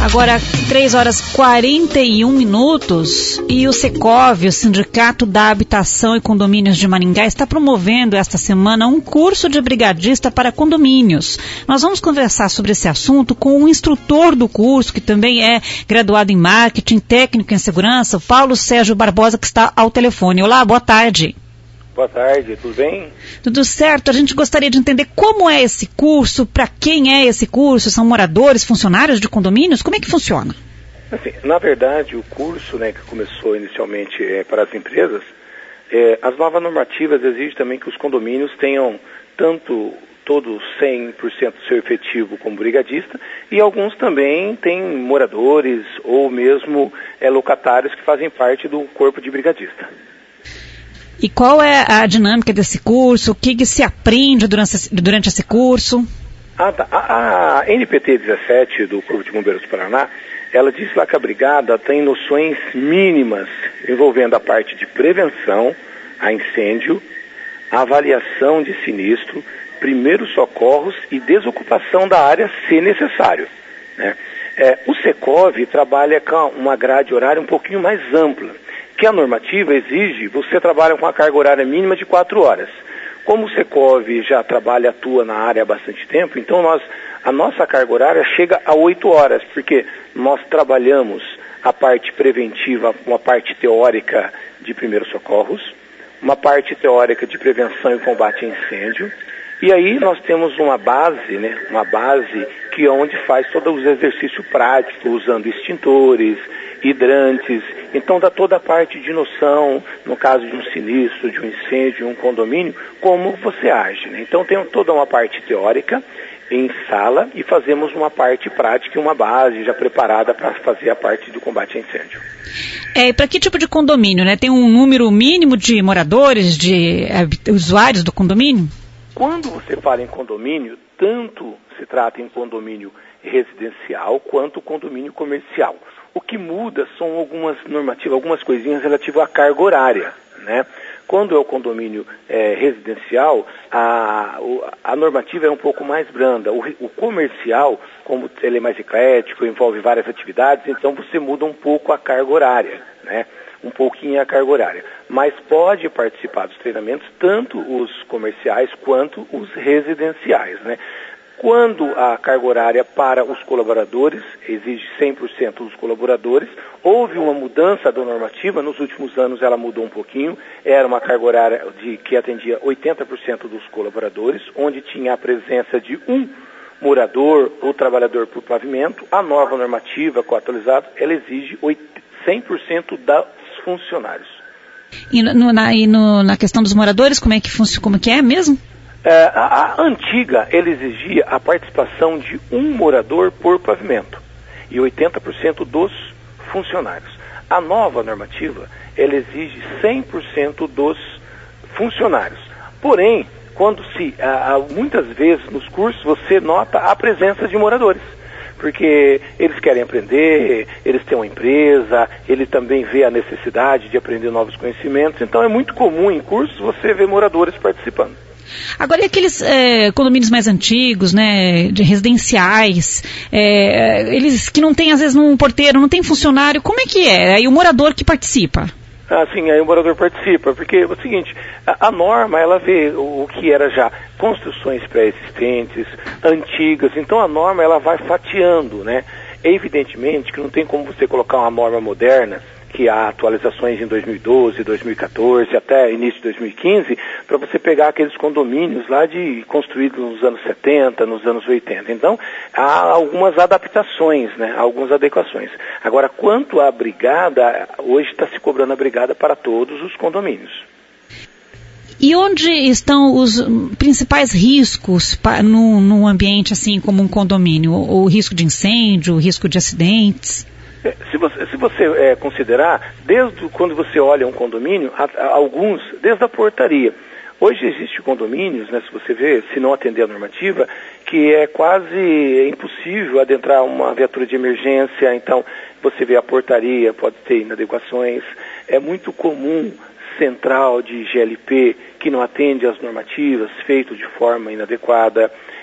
Agora, 3h41 e o Secov, o Sindicato da Habitação e Condomínios de Maringá, está promovendo esta semana um curso de brigadista para condomínios. Nós vamos conversar sobre esse assunto com o instrutor do curso, que também é graduado em marketing, técnico em segurança, o Paulo Sérgio Barbosa, que está ao telefone. Olá, boa tarde. Boa tarde, tudo bem? Tudo certo. A gente gostaria de entender como é esse curso, para quem é esse curso, são moradores, funcionários de condomínios, como é que funciona? Assim, na verdade, o curso, que começou inicialmente para as empresas, as novas normativas exigem também que os condomínios tenham tanto todo 100% seu efetivo como brigadista, e alguns também têm moradores ou mesmo locatários que fazem parte do corpo de brigadista. E qual é a dinâmica desse curso? O que se aprende durante esse curso? A NPT 17 do Corpo de Bombeiros do Paraná, ela diz lá que a brigada tem noções mínimas envolvendo a parte de prevenção a incêndio, avaliação de sinistro, primeiros socorros e desocupação da área se necessário, né? O Secov trabalha com uma grade horária um pouquinho mais ampla, que a normativa exige, você trabalha com a carga horária mínima de 4 horas. Como o Secov já atua na área há bastante tempo, então a nossa carga horária chega a 8 horas, porque nós trabalhamos a parte preventiva, uma parte teórica de primeiros socorros, uma parte teórica de prevenção e combate a incêndio, e aí nós temos uma base que é onde faz todos os exercícios práticos, usando extintores, hidrantes, então dá toda a parte de noção, no caso de um sinistro, de um incêndio, um condomínio, como você age, né? Então tem toda uma parte teórica em sala e fazemos uma parte prática e uma base já preparada para fazer a parte do combate a incêndio. E para que tipo de condomínio, né? Tem um número mínimo de moradores, de usuários do condomínio? Quando você fala em condomínio, tanto se trata em condomínio residencial quanto condomínio comercial. O que muda são algumas normativas, algumas coisinhas relativas à carga horária, né? Quando é o condomínio residencial, a normativa é um pouco mais branda. O comercial, como ele é mais eclético, envolve várias atividades, então você muda um pouco a carga horária, né? Um pouquinho a carga horária. Mas pode participar dos treinamentos tanto os comerciais quanto os residenciais, né? Quando a carga horária para os colaboradores, exige 100% dos colaboradores, houve uma mudança da normativa, nos últimos anos ela mudou um pouquinho, era uma carga horária que atendia 80% dos colaboradores, onde tinha a presença de um morador ou trabalhador por pavimento. A nova normativa, atualizada, ela exige 100% dos funcionários. E na questão dos moradores, como é que é mesmo? A antiga, ele exigia a participação de um morador por pavimento e 80% dos funcionários. A nova normativa, ela exige 100% dos funcionários. Porém, muitas vezes nos cursos você nota a presença de moradores, porque eles querem aprender, eles têm uma empresa, ele também vê a necessidade de aprender novos conhecimentos, então é muito comum em cursos você ver moradores participando. Agora, e aqueles condomínios mais antigos, né, de residenciais, eles que não tem, às vezes, um porteiro, não tem funcionário, como é que é? Aí o morador que participa? Sim, aí o morador participa, porque é o seguinte, a norma, ela vê o que era já construções pré-existentes, antigas, então a norma, ela vai fatiando, né? Evidentemente que não tem como você colocar uma norma moderna, que há atualizações em 2012, 2014, até início de 2015, para você pegar aqueles condomínios lá construídos nos anos 70, nos anos 80. Então, há algumas adaptações, né, algumas adequações. Agora, quanto à brigada, hoje está se cobrando a brigada para todos os condomínios. E onde estão os principais riscos num ambiente assim como um condomínio? O risco de incêndio, o risco de acidentes? Se você considerar, desde quando você olha um condomínio, alguns, desde a portaria. Hoje existem condomínios, né, se você vê, se não atender a normativa, que é quase impossível adentrar uma viatura de emergência, então você vê a portaria, pode ter inadequações. É muito comum central de GLP que não atende às normativas, feito de forma inadequada.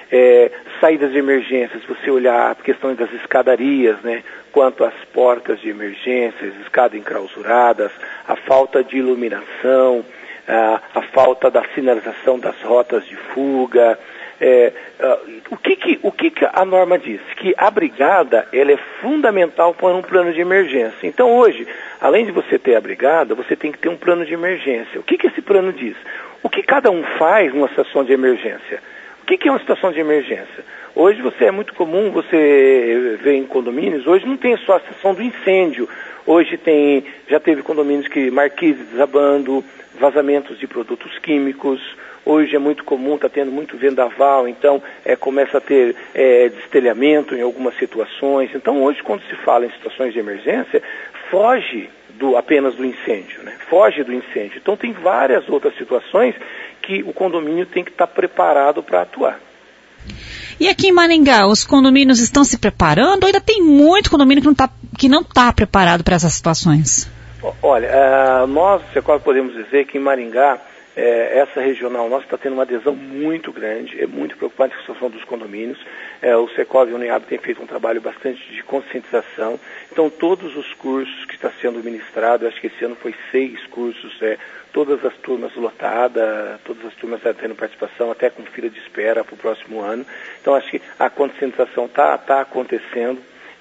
Saídas de emergência, se você olhar a questão das escadarias, né, quanto às portas de emergência, as escadas enclausuradas, a falta de iluminação, a falta da sinalização das rotas de fuga. O que a norma diz? Que a brigada ela é fundamental para um plano de emergência. Então hoje, além de você ter a brigada, você tem que ter um plano de emergência. O que esse plano diz? O que cada um faz numa situação de emergência? O que é uma situação de emergência? Hoje é muito comum você ver em condomínios, hoje não tem só a situação do incêndio, hoje já teve condomínios que marquises desabando, vazamentos de produtos químicos, hoje é muito comum, está tendo muito vendaval, então começa a ter destelhamento em algumas situações. Então hoje quando se fala em situações de emergência, foge apenas do incêndio, né? Foge do incêndio. Então tem várias outras situações que o condomínio tem que estar preparado para atuar. E aqui em Maringá, os condomínios estão se preparando ou ainda tem muito condomínio que não está preparado para essas situações? Olha, nós, Secov, podemos dizer que em Maringá, essa regional nossa está tendo uma adesão muito grande, é muito preocupante a situação dos condomínios. O Secov e o Uniab têm feito um trabalho bastante de conscientização. Então, todos os cursos que estão sendo ministrados, acho que esse ano foi 6 cursos, todas as turmas lotadas, todas as turmas estão tendo participação, até com fila de espera para o próximo ano. Então, acho que a conscientização está acontecendo.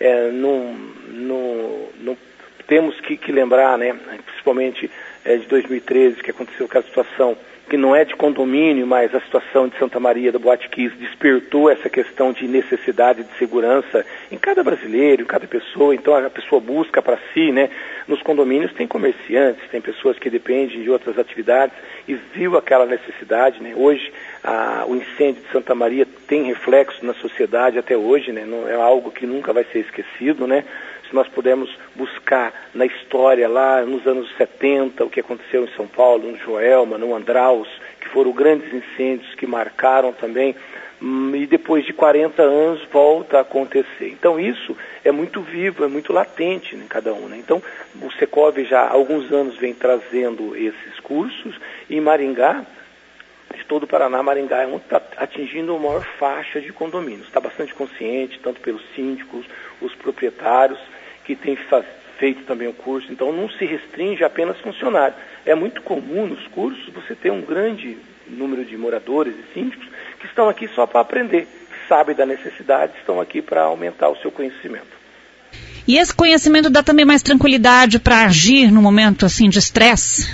Temos que lembrar, né, principalmente de 2013, que aconteceu aquela situação que não é de condomínio, mas a situação de Santa Maria da Boate Kiss despertou essa questão de necessidade de segurança em cada brasileiro, em cada pessoa. Então a pessoa busca para si, né? Nos condomínios tem comerciantes, tem pessoas que dependem de outras atividades e viu aquela necessidade, né? Hoje o incêndio de Santa Maria tem reflexo na sociedade até hoje, né? Não é algo que nunca vai ser esquecido, né? Se nós pudermos buscar na história lá nos anos 70, o que aconteceu em São Paulo, no Joelma, no Andraus, que foram grandes incêndios que marcaram também, e depois de 40 anos volta a acontecer. Então isso é muito vivo, é muito latente em cada um, né? Então o Secov já há alguns anos vem trazendo esses cursos, e em Maringá, de todo o Paraná, Maringá está atingindo a maior faixa de condomínios. Está bastante consciente, tanto pelos síndicos, os proprietários, que têm feito também o curso. Então não se restringe a apenas funcionário. É muito comum nos cursos você ter um grande número de moradores e síndicos que estão aqui só para aprender, sabem da necessidade, estão aqui para aumentar o seu conhecimento. E esse conhecimento dá também mais tranquilidade para agir no momento assim de estresse?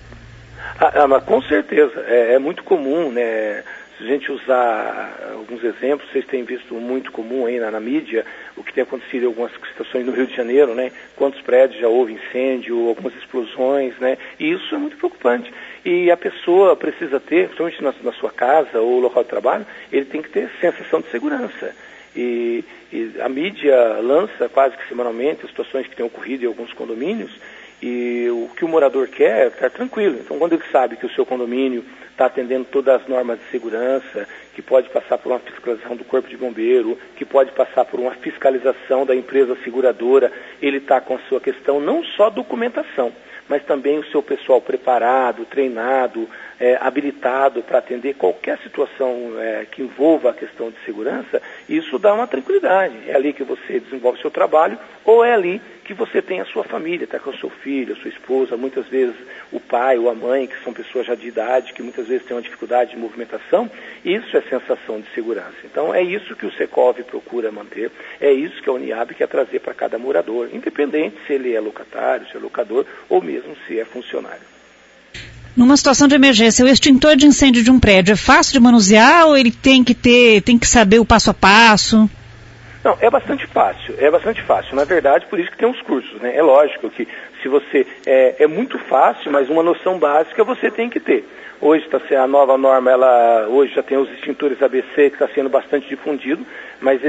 Mas com certeza, é muito comum, né? Se a gente usar alguns exemplos, vocês têm visto muito comum aí na mídia, o que tem acontecido em algumas situações no Rio de Janeiro, né? Quantos prédios já houve incêndio, algumas explosões, né? E isso é muito preocupante. E a pessoa precisa ter, principalmente na sua casa ou local de trabalho, ele tem que ter sensação de segurança. E a mídia lança quase que semanalmente as situações que têm ocorrido em alguns condomínios, e o que o morador quer é estar tranquilo. Então, quando ele sabe que o seu condomínio está atendendo todas as normas de segurança, que pode passar por uma fiscalização do Corpo de Bombeiro, que pode passar por uma fiscalização da empresa seguradora, ele está com a sua questão não só documentação, mas também o seu pessoal preparado, treinado, habilitado para atender qualquer situação que envolva a questão de segurança. Isso dá uma tranquilidade. É ali que você desenvolve o seu trabalho, ou é ali que você tem a sua família, está com o seu filho, a sua esposa, muitas vezes o pai ou a mãe, que são pessoas já de idade, que muitas vezes têm uma dificuldade de movimentação. Isso é sensação de segurança. Então é isso que o Secov procura manter, é isso que a Uniab quer trazer para cada morador, independente se ele é locatário, se é locador ou mesmo se é funcionário. Numa situação de emergência, o extintor de incêndio de um prédio é fácil de manusear ou ele tem que saber o passo a passo? Não, é bastante fácil. Na verdade, por isso que tem os cursos, né? É lógico que se você... É muito fácil, mas uma noção básica você tem que ter. Hoje a nova norma, hoje já tem os extintores ABC que está sendo bastante difundido, mas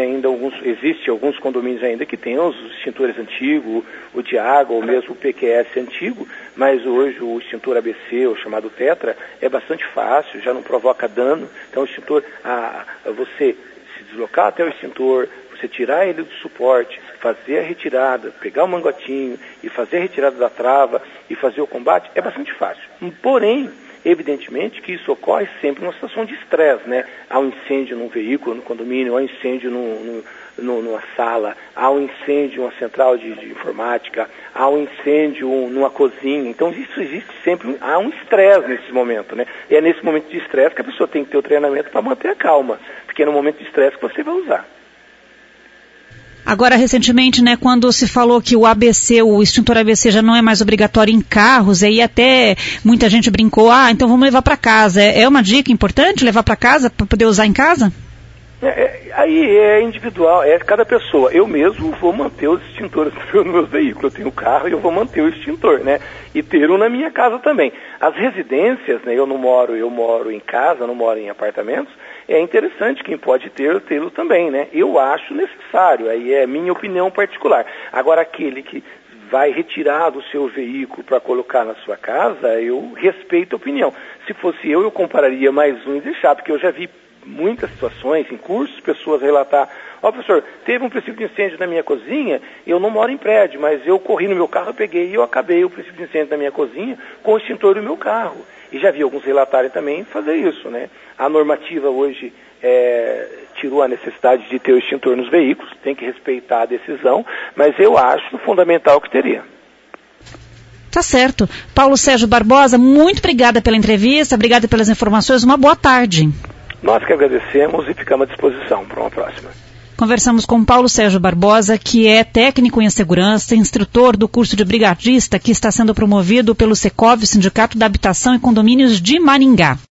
existe alguns condomínios ainda que tem os extintores antigos, o de água ou mesmo o PQS antigo, mas hoje o extintor ABC, o chamado Tetra, é bastante fácil, já não provoca dano. Então o extintor, você se deslocar até o extintor, você tirar ele do suporte, fazer a retirada, pegar o mangotinho e fazer a retirada da trava e fazer o combate, é bastante fácil. Porém, Evidentemente que isso ocorre sempre numa situação de estresse, né? Há um incêndio num veículo, no condomínio, há um incêndio numa sala, há um incêndio numa central de informática, há um incêndio numa cozinha. Então isso existe sempre, há um estresse nesse momento, né? E é nesse momento de estresse que a pessoa tem que ter o treinamento para manter a calma, porque é no momento de estresse que você vai usar. Agora, recentemente, né, quando se falou que o ABC, o extintor ABC já não é mais obrigatório em carros, aí até muita gente brincou, então vamos levar para casa. É uma dica importante levar para casa, para poder usar em casa? Aí é individual, é cada pessoa. Eu mesmo vou manter os extintores nos meus veículos. Eu tenho carro e eu vou manter o extintor, né? E ter um na minha casa também. As residências, né? Eu moro em casa, não moro em apartamentos. É interessante, quem pode tê-lo também, né? Eu acho necessário, aí é minha opinião particular. Agora, aquele que vai retirar do seu veículo para colocar na sua casa, eu respeito a opinião. Se fosse eu compraria mais um e deixar, porque eu já vi muitas situações em cursos, pessoas relatar, professor, teve um princípio de incêndio na minha cozinha, eu não moro em prédio, mas eu corri no meu carro, eu peguei e eu acabei o princípio de incêndio da minha cozinha com o extintor do meu carro. E já vi alguns relatarem também fazer isso, né? A normativa hoje tirou a necessidade de ter o extintor nos veículos, tem que respeitar a decisão, mas eu acho fundamental que teria. Tá certo. Paulo Sérgio Barbosa, muito obrigada pela entrevista, obrigada pelas informações, uma boa tarde. Nós que agradecemos e ficamos à disposição para uma próxima. Conversamos com Paulo Sérgio Barbosa, que é técnico em segurança, instrutor do curso de brigadista que está sendo promovido pelo Secov, Sindicato da Habitação e Condomínios de Maringá.